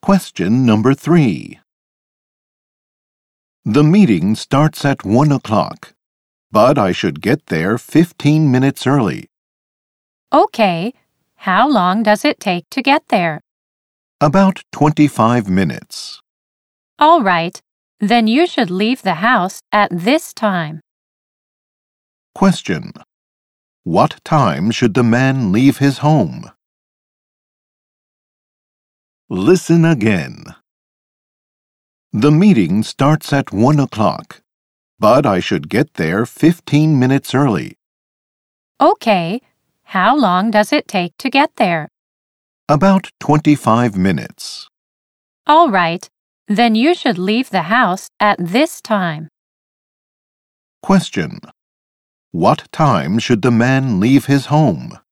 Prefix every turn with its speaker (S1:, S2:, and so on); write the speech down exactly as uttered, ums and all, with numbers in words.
S1: Question number three. The meeting starts at one o'clock, but I should get there fifteen minutes early.
S2: Okay. How long does it take to get there?
S1: About twenty-five minutes.
S2: All right. Then you should leave the house at this time.
S1: Question. What time should the man leave his home? Listen again. The meeting starts at one o'clock, but I should get there fifteen minutes early.
S2: Okay. How long does it take to get there?
S1: About twenty-five minutes.
S2: All right. Then you should leave the house at this time.
S1: Question. What time should the man leave his home?